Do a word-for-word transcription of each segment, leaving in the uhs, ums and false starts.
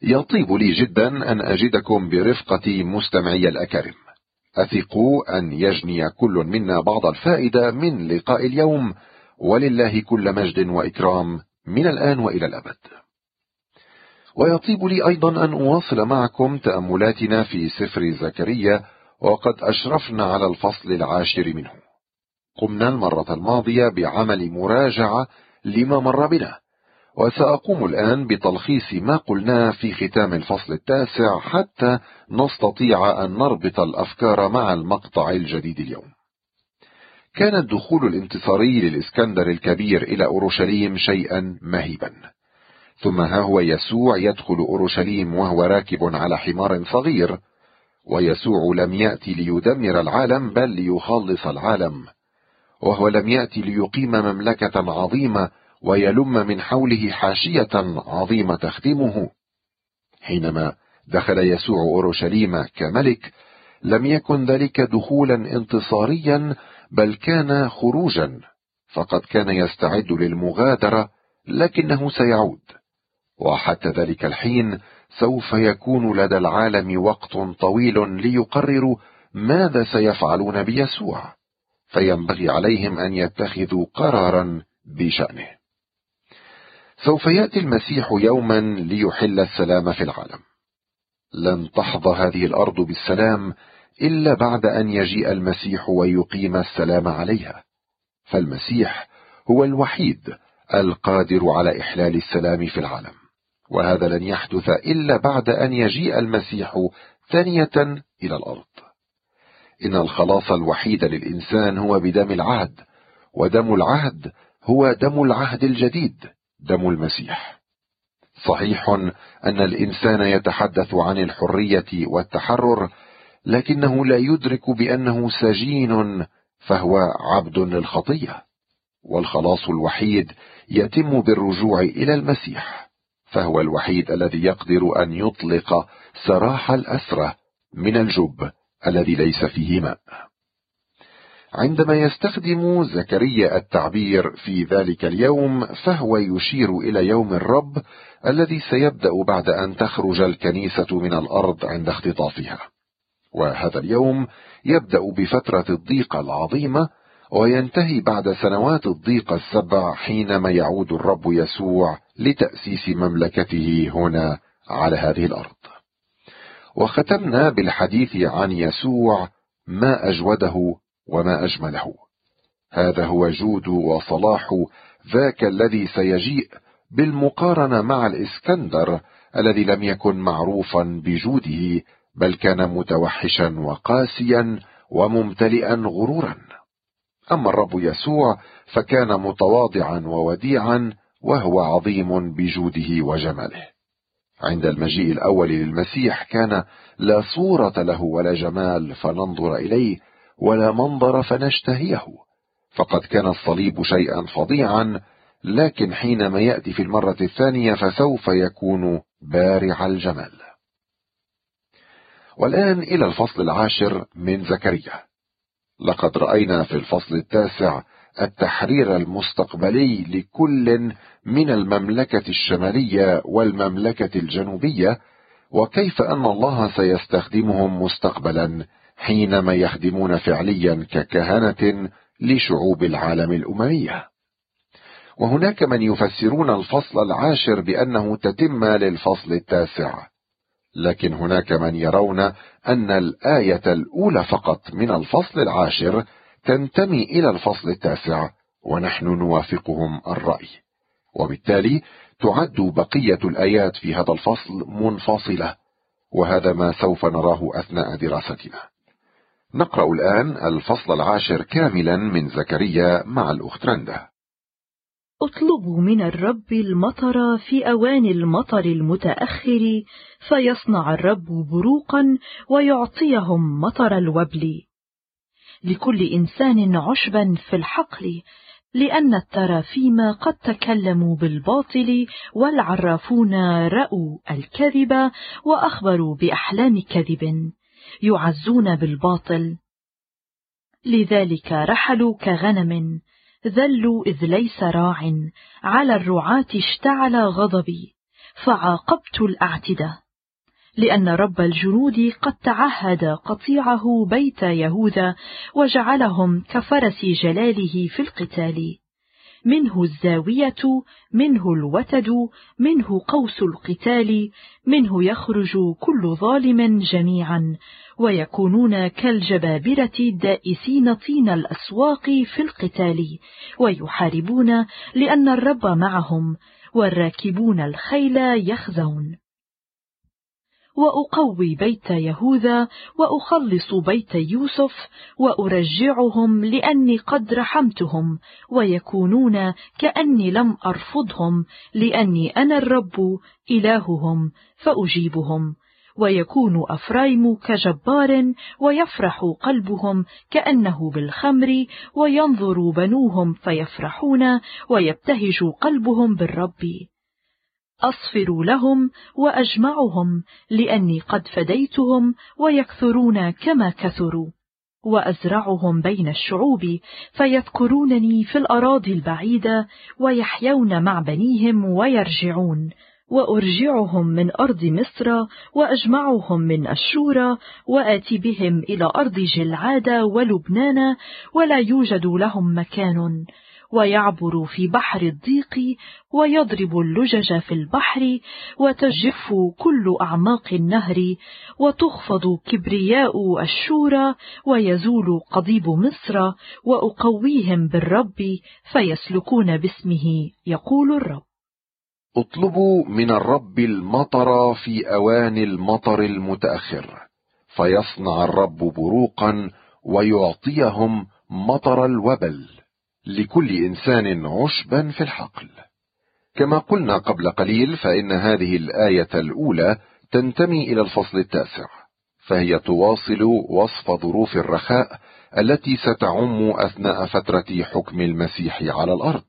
يطيب لي جدا أن أجدكم برفقة مستمعي الأكارم. أثقوا أن يجني كل منا بعض الفائدة من لقاء اليوم، ولله كل مجد وإكرام من الآن وإلى الأبد. ويطيب لي أيضا أن أواصل معكم تأملاتنا في سفر زكريا، وقد أشرفنا على الفصل العاشر منه. قمنا المرة الماضية بعمل مراجعة لما مر بنا، وسأقوم الآن بتلخيص ما قلناه في ختام الفصل التاسع حتى نستطيع أن نربط الأفكار مع المقطع الجديد اليوم. كان الدخول الانتصاري للإسكندر الكبير إلى أورشليم شيئا مهيبا، ثم ها هو يسوع يدخل أورشليم وهو راكب على حمار صغير. ويسوع لم يأتي ليدمر العالم بل ليخلص العالم، وهو لم يأتي ليقيم مملكة عظيمة ويلم من حوله حاشية عظيمة تخدمه. حينما دخل يسوع أورشليم كملك لم يكن ذلك دخولا انتصاريا، بل كان خروجا، فقد كان يستعد للمغادرة، لكنه سيعود. وحتى ذلك الحين سوف يكون لدى العالم وقت طويل ليقرروا ماذا سيفعلون بيسوع، فينبغي عليهم أن يتخذوا قرارا بشأنه. سوف يأتي المسيح يوما ليحل السلام في العالم. لن تحظى هذه الأرض بالسلام إلا بعد أن يجيء المسيح ويقيم السلام عليها، فالمسيح هو الوحيد القادر على إحلال السلام في العالم، وهذا لن يحدث إلا بعد أن يجيء المسيح ثانية إلى الأرض. إن الخلاص الوحيد للإنسان هو بدم العهد، ودم العهد هو دم العهد الجديد، دم المسيح. صحيح أن الإنسان يتحدث عن الحرية والتحرر، لكنه لا يدرك بأنه سجين، فهو عبد للخطية. والخلاص الوحيد يتم بالرجوع إلى المسيح، فهو الوحيد الذي يقدر أن يطلق سراح الأسرى من الجب الذي ليس فيه ماء. عندما يستخدم زكريا التعبير في ذلك اليوم، فهو يشير إلى يوم الرب الذي سيبدأ بعد أن تخرج الكنيسة من الأرض عند اختطافها. وهذا اليوم يبدأ بفترة الضيقة العظيمة، وينتهي بعد سنوات الضيقة السبع حينما يعود الرب يسوع لتأسيس مملكته هنا على هذه الأرض. وختمنا بالحديث عن يسوع، ما أجوده وما أجمله. هذا هو جود وصلاح ذاك الذي سيجيء، بالمقارنة مع الإسكندر الذي لم يكن معروفا بجوده، بل كان متوحشا وقاسيا وممتلئا غرورا. أما الرب يسوع فكان متواضعا ووديعا، وهو عظيم بجوده وجماله. عند المجيء الأول للمسيح كان لا صورة له ولا جمال فننظر إليه، ولا منظر فنشتهيه، فقد كان الصليب شيئا فظيعا، لكن حينما يأتي في المرة الثانية فسوف يكون بارع الجمال. والآن إلى الفصل العاشر من زكريا. لقد رأينا في الفصل التاسع التحرير المستقبلي لكل من المملكة الشمالية والمملكة الجنوبية، وكيف أن الله سيستخدمهم مستقبلا حينما يخدمون فعليا ككهنة لشعوب العالم الأممية. وهناك من يفسرون الفصل العاشر بأنه تتمة للفصل التاسع، لكن هناك من يرون أن الآية الأولى فقط من الفصل العاشر تنتمي إلى الفصل التاسع، ونحن نوافقهم الرأي، وبالتالي تعد بقية الآيات في هذا الفصل منفصلة، وهذا ما سوف نراه أثناء دراستنا. نقرأ الآن الفصل العاشر كاملا من زكريا مع الأخت رندا. اطلبوا من الرب المطر في أوان المطر المتأخر، فيصنع الرب بروقا ويعطيهم مطر الوبل. لكل إنسان عشبا في الحقل، لأن الترافيم قد تكلموا بالباطل، والعرافون رأوا الكذب وأخبروا بأحلام كذب، يعزون بالباطل. لذلك رحلوا كغنم، ذلوا إذ ليس راع، على الرعاة اشتعل غضبي، فعاقبت الأعتدة، لأن رب الجنود قد تعهد قطيعه بيت يهوذا وجعلهم كفرس جلاله في القتال، منه الزاوية، منه الوتد، منه قوس القتال، منه يخرج كل ظالم جميعا، ويكونون كالجبابرة الدائسين طين الأسواق في القتال، ويحاربون لأن الرب معهم، والراكبون الخيل يخزون. وأقوي بيت يهوذا وأخلص بيت يوسف وأرجعهم لأني قد رحمتهم، ويكونون كأني لم أرفضهم، لأني أنا الرب إلههم فأجيبهم. ويكون أفرايم كجبار، ويفرح قلبهم كأنه بالخمر، وينظر بنوهم فيفرحون، ويبتهج قلبهم بالرب. أصفر لهم وأجمعهم، لأني قد فديتهم، ويكثرون كما كثروا. وأزرعهم بين الشعوب، فيذكرونني في الأراضي البعيدة، ويحيون مع بنيهم ويرجعون. وأرجعهم من أرض مصر، وأجمعهم من أشور، وآتي بهم إلى أرض جلعاد ولبنان، ولا يوجد لهم مكان. ويعبر في بحر الضيق، ويضرب اللجج في البحر، وتجف كل أعماق النهر، وتخفض كبرياء أشور، ويزول قضيب مصر، وأقويهم بالرب فيسلكون باسمه، يقول الرب. اطلبوا من الرب المطر في أوان المطر المتأخر، فيصنع الرب بروقا ويعطيهم مطر الوبل، لكل إنسان عشبا في الحقل. كما قلنا قبل قليل، فإن هذه الآية الأولى تنتمي إلى الفصل التاسع، فهي تواصل وصف ظروف الرخاء التي ستعم أثناء فترة حكم المسيح على الأرض.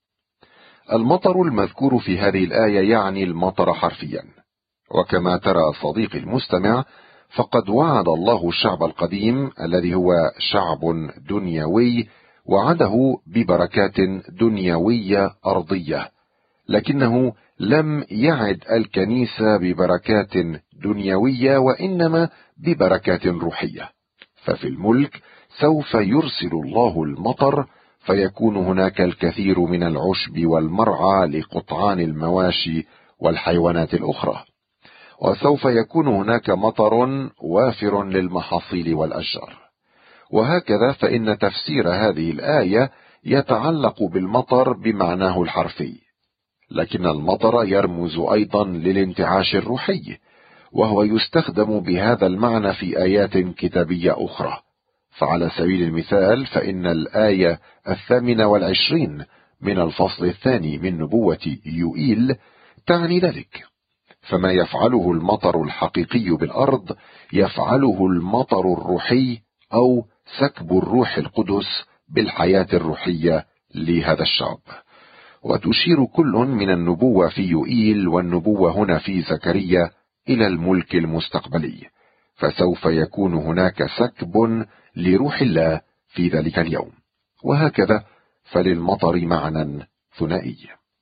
المطر المذكور في هذه الآية يعني المطر حرفيا، وكما ترى صديقي المستمع، فقد وعد الله الشعب القديم الذي هو شعب دنيوي، وعده ببركات دنيوية أرضية، لكنه لم يعد الكنيسة ببركات دنيوية، وإنما ببركات روحية. ففي الملك سوف يرسل الله المطر، فيكون هناك الكثير من العشب والمرعى لقطعان المواشي والحيوانات الأخرى، وسوف يكون هناك مطر وافر للمحاصيل والأشجار. وهكذا فإن تفسير هذه الآية يتعلق بالمطر بمعناه الحرفي، لكن المطر يرمز أيضا للانتعاش الروحي، وهو يستخدم بهذا المعنى في آيات كتابية أخرى. فعلى سبيل المثال، فإن الآية الثامنة والعشرين من الفصل الثاني من نبوة يوئيل تعني ذلك. فما يفعله المطر الحقيقي بالأرض يفعله المطر الروحي أو سكب الروح القدس بالحياة الروحية لهذا الشعب. وتشير كل من النبوة في يوئيل والنبوة هنا في زكريا إلى الملك المستقبلي، فسوف يكون هناك سكب لروح الله في ذلك اليوم. وهكذا فللمطر معنى ثنائي.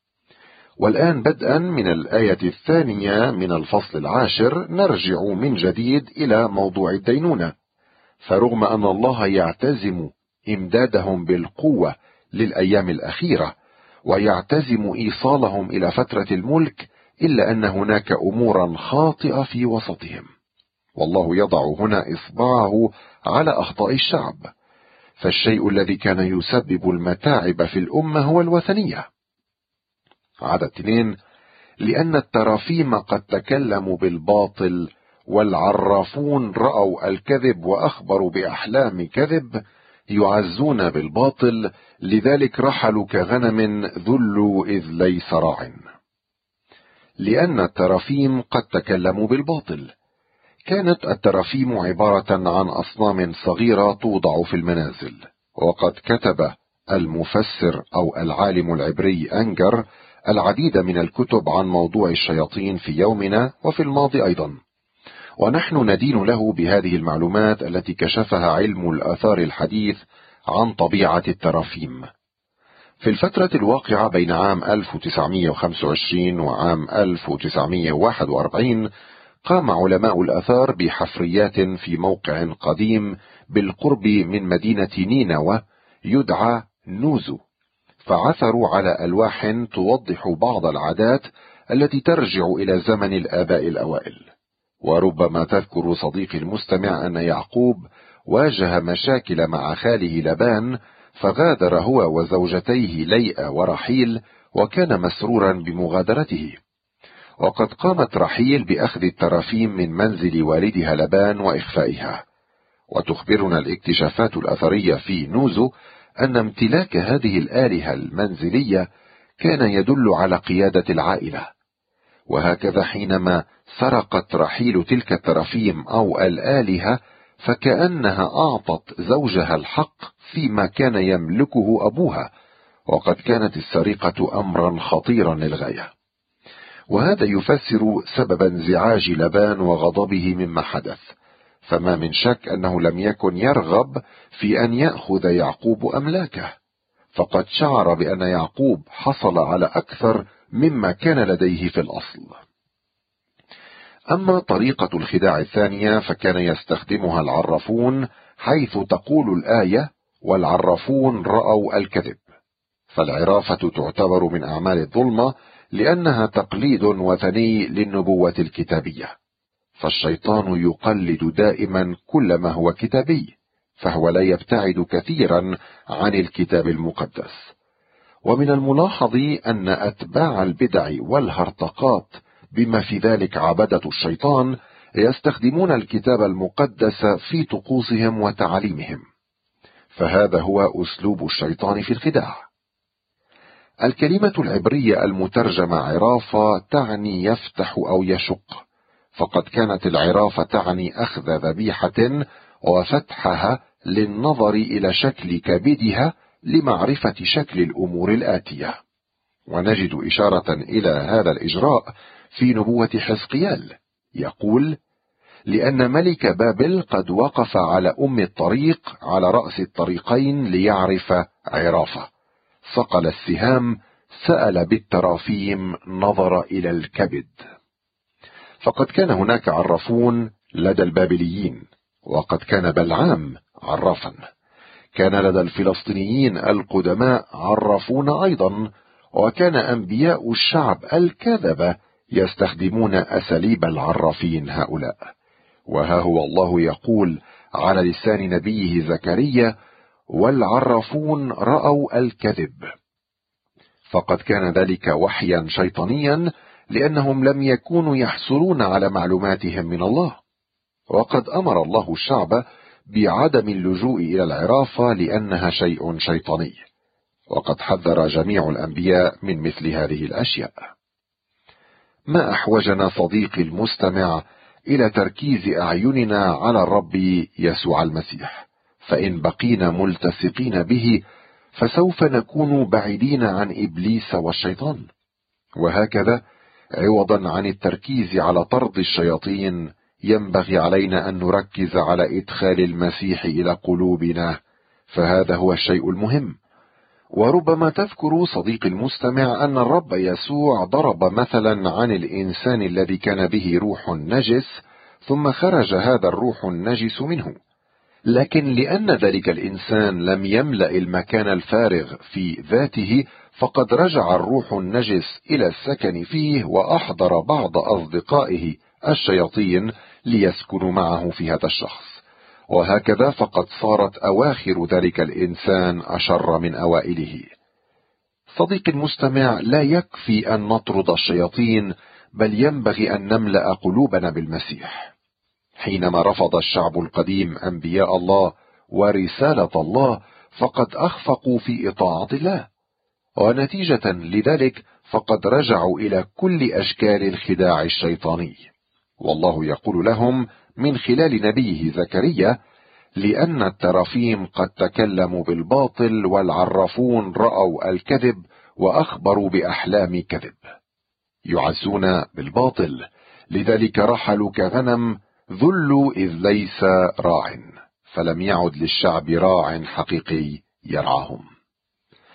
والآن بدءا من الآية الثانية من الفصل العاشر نرجع من جديد إلى موضوع الدينونة. فرغم أن الله يعتزم إمدادهم بالقوة للأيام الأخيرة، ويعتزم إيصالهم إلى فترة الملك، إلا أن هناك أمورا خاطئة في وسطهم، والله يضع هنا إصبعه على أخطاء الشعب. فالشيء الذي كان يسبب المتاعب في الأمة هو الوثنية. عدد اثنين: لأن الترافيم قد تكلموا بالباطل، والعرافون رأوا الكذب وأخبروا بأحلام كذب، يعزون بالباطل، لذلك رحلوا كغنم ذلوا إذ ليس راع. لأن الترافيم قد تكلموا بالباطل. كانت الترافيم عبارة عن أصنام صغيرة توضع في المنازل، وقد كتب المفسر أو العالم العبري أنجر العديد من الكتب عن موضوع الشياطين في يومنا وفي الماضي أيضا، ونحن ندين له بهذه المعلومات التي كشفها علم الآثار الحديث عن طبيعة الترافيم. في الفترة الواقعة بين عام ألف وتسعمائة وخمسة وعشرين وعام ألف وتسعمائة وواحد وأربعين قام علماء الآثار بحفريات في موقع قديم بالقرب من مدينة نينوى يدعى نوزو، فعثروا على ألواح توضح بعض العادات التي ترجع إلى زمن الآباء الأوائل. وربما تذكر صديقي المستمع أن يعقوب واجه مشاكل مع خاله لبان، فغادر هو وزوجتيه ليئة ورحيل، وكان مسرورا بمغادرته. وقد قامت رحيل بأخذ الترافيم من منزل والدها لبان وإخفائها. وتخبرنا الاكتشافات الأثرية في نوزو أن امتلاك هذه الآلهة المنزلية كان يدل على قيادة العائلة. وهكذا حينما سرقت رحيل تلك الترافيم أو الآلهة فكأنها أعطت زوجها الحق فيما كان يملكه أبوها، وقد كانت السرقة أمرا خطيرا للغاية. وهذا يفسر سبب انزعاج لبان وغضبه مما حدث، فما من شك أنه لم يكن يرغب في أن يأخذ يعقوب أملاكه، فقد شعر بأن يعقوب حصل على أكثر مما كان لديه في الأصل. أما طريقة الخداع الثانية فكان يستخدمها العرافون، حيث تقول الآية: والعرافون رأوا الكذب. فالعرافة تعتبر من أعمال الظلمة لأنها تقليد وثني للنبوة الكتابية، فالشيطان يقلد دائما كل ما هو كتابي، فهو لا يبتعد كثيرا عن الكتاب المقدس. ومن الملاحظ أن أتباع البدع والهرطقات بما في ذلك عبدة الشيطان يستخدمون الكتاب المقدس في طقوسهم وتعاليمهم، فهذا هو أسلوب الشيطان في الخداع. الكلمة العبرية المترجمة عرافة تعني يفتح أو يشق، فقد كانت العرافة تعني أخذ ذبيحة وفتحها للنظر إلى شكل كبدها لمعرفة شكل الأمور الآتية. ونجد إشارة إلى هذا الإجراء في نبوة حزقيال، يقول: لأن ملك بابل قد وقف على أم الطريق على رأس الطريقين ليعرف عرافة، صقل السهام، سأل بالترافيم، نظر إلى الكبد. فقد كان هناك عرافون لدى البابليين، وقد كان بلعام عرافا. كان لدى الفلسطينيين القدماء عرافون أيضا، وكان أنبياء الشعب الكذبة يستخدمون أساليب العرافين هؤلاء. وها هو الله يقول على لسان نبيه زكريا: والعرافون رأوا الكذب. فقد كان ذلك وحيا شيطانيا، لأنهم لم يكونوا يحصلون على معلوماتهم من الله. وقد أمر الله الشعب بعدم اللجوء إلى العرافة لأنها شيء شيطاني، وقد حذر جميع الأنبياء من مثل هذه الأشياء. ما أحوجنا صديقي المستمع إلى تركيز أعيننا على الرب يسوع المسيح، فإن بقينا ملتصقين به فسوف نكون بعيدين عن إبليس والشيطان. وهكذا عوضا عن التركيز على طرد الشياطين ينبغي علينا أن نركز على إدخال المسيح إلى قلوبنا، فهذا هو الشيء المهم. وربما تذكر صديقي المستمع أن الرب يسوع ضرب مثلا عن الإنسان الذي كان به روح نجس، ثم خرج هذا الروح النجس منه، لكن لأن ذلك الإنسان لم يملأ المكان الفارغ في ذاته، فقد رجع الروح النجس إلى السكن فيه، وأحضر بعض أصدقائه الشياطين ليسكنوا معه في هذا الشخص. وهكذا فقد صارت أواخر ذلك الإنسان أشر من أوائله. صديقي المستمع، لا يكفي أن نطرد الشياطين، بل ينبغي أن نملأ قلوبنا بالمسيح. حينما رفض الشعب القديم أنبياء الله ورسالة الله، فقد أخفقوا في إطاعة الله، ونتيجة لذلك فقد رجعوا إلى كل أشكال الخداع الشيطاني. والله يقول لهم من خلال نبيه زكريا: لأن الترافيم قد تكلموا بالباطل، والعرافون رأوا الكذب وأخبروا بأحلام كذب. يعزون بالباطل، لذلك رحلوا كغنم، ذلوا إذ ليس راع، فلم يعد للشعب راع حقيقي يرعاهم.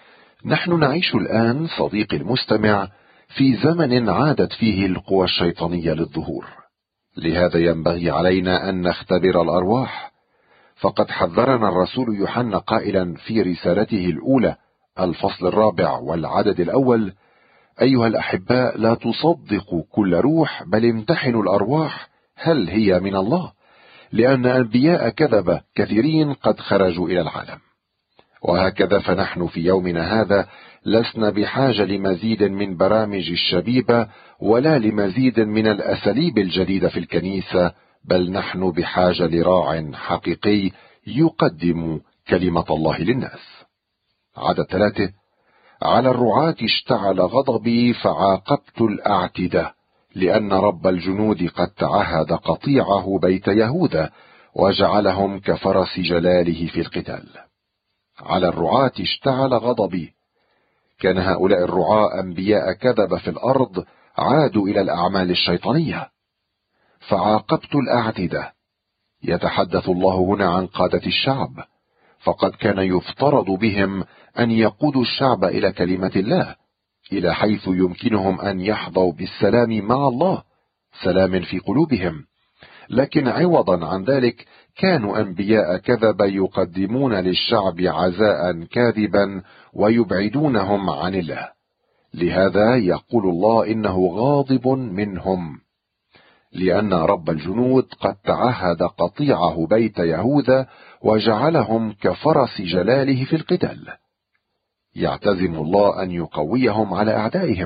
نحن نعيش الآن صديقي المستمع في زمن عادت فيه القوى الشيطانية للظهور، لهذا ينبغي علينا أن نختبر الأرواح. فقد حذرنا الرسول يوحنا قائلا في رسالته الأولى الفصل الرابع والعدد الأول: أيها الأحباء، لا تصدقوا كل روح، بل امتحنوا الأرواح هل هي من الله، لأن أنبياء كذبة كثيرين قد خرجوا إلى العالم. وهكذا فنحن في يومنا هذا لسنا بحاجة لمزيد من برامج الشبيبة ولا لمزيد من الأساليب الجديدة في الكنيسة، بل نحن بحاجة لراع حقيقي يقدم كلمة الله للناس. عدد ثلاثة: على الرعاة اشتعل غضبي فعاقبت الأعتدة، لأن رب الجنود قد تعهد قطيعه بيت يهوذا وجعلهم كفرس جلاله في القتال. على الرعاة اشتعل غضبي. كان هؤلاء الرعاة أنبياء كذب في الأرض عادوا إلى الأعمال الشيطانية. فعاقبت الأعتدة، يتحدث الله هنا عن قادة الشعب، فقد كان يفترض بهم أن يقودوا الشعب إلى كلمة الله، إلى حيث يمكنهم أن يحظوا بالسلام مع الله، سلام في قلوبهم. لكن عوضا عن ذلك كانوا أنبياء كذب يقدمون للشعب عزاء كاذبا ويبعدونهم عن الله. لهذا يقول الله إنه غاضب منهم، لأن رب الجنود قد تعهد قطيعه بيت يهوذا وجعلهم كفرس جلاله في القتال. يعتزم الله أن يقويهم على أعدائهم.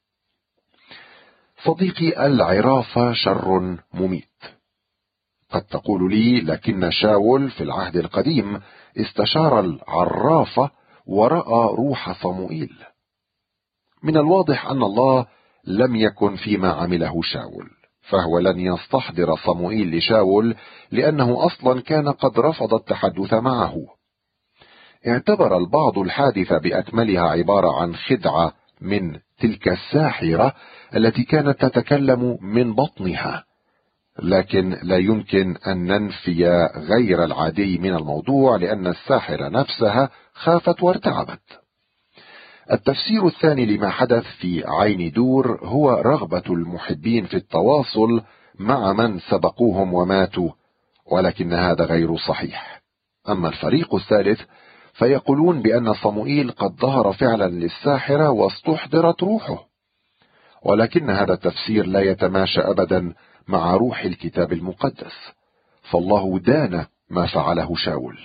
صديقي، العرافة شر مميت. قد تقول لي: لكن شاول في العهد القديم استشار العرافة ورأى روح صموئيل. من الواضح أن الله لم يكن فيما عمله شاول، فهو لن يستحضر صموئيل لشاول، لأنه أصلا كان قد رفض التحدث معه. اعتبر البعض الحادثة بأكملها عبارة عن خدعة من تلك الساحرة التي كانت تتكلم من بطنها، لكن لا يمكن أن ننفي غير العادي من الموضوع، لأن الساحرة نفسها خافت وارتعبت. التفسير الثاني لما حدث في عين دور هو رغبة المحبين في التواصل مع من سبقوهم وماتوا، ولكن هذا غير صحيح. أما الفريق الثالث فيقولون بأن صموئيل قد ظهر فعلا للساحرة واستحضرت روحه، ولكن هذا التفسير لا يتماشى أبدا مع روح الكتاب المقدس، فالله دان ما فعله شاول.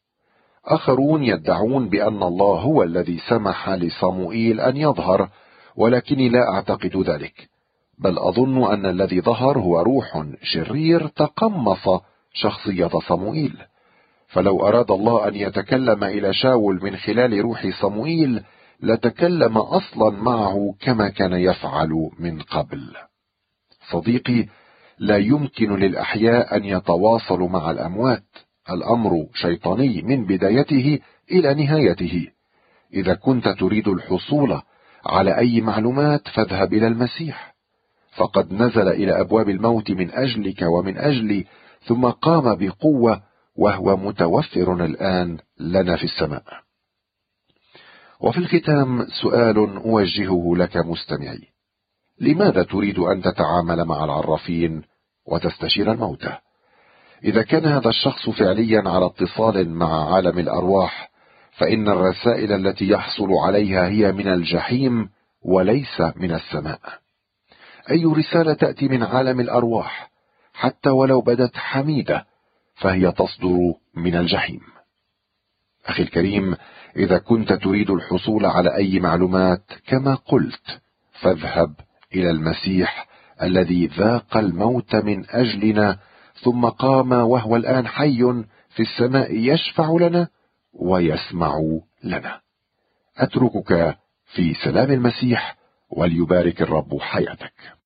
آخرون يدعون بأن الله هو الذي سمح لصموئيل أن يظهر، ولكني لا أعتقد ذلك، بل أظن أن الذي ظهر هو روح شرير تقمص شخصية صموئيل. فلو أراد الله أن يتكلم إلى شاول من خلال روح صموئيل لتكلم أصلا معه كما كان يفعل من قبل. صديقي، لا يمكن للأحياء أن يتواصلوا مع الأموات. الأمر شيطاني من بدايته إلى نهايته. إذا كنت تريد الحصول على أي معلومات فاذهب إلى المسيح، فقد نزل إلى أبواب الموت من أجلك ومن أجلي، ثم قام بقوة، وهو متوفر الآن لنا في السماء. وفي الختام سؤال أوجهه لك مستمعي: لماذا تريد أن تتعامل مع العرافين وتستشير الموتى؟ إذا كان هذا الشخص فعليا على اتصال مع عالم الأرواح، فإن الرسائل التي يحصل عليها هي من الجحيم وليس من السماء. أي رسالة تأتي من عالم الأرواح حتى ولو بدت حميدة فهي تصدر من الجحيم. أخي الكريم، إذا كنت تريد الحصول على أي معلومات كما قلت فاذهب إلى المسيح الذي ذاق الموت من أجلنا، ثم قام وهو الآن حي في السماء يشفع لنا ويسمع لنا. أتركك في سلام المسيح، وليبارك الرب حياتك.